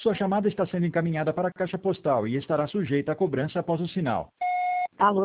Sua chamada está sendo encaminhada para a caixa postal e estará sujeita a cobrança após o sinal. Alô?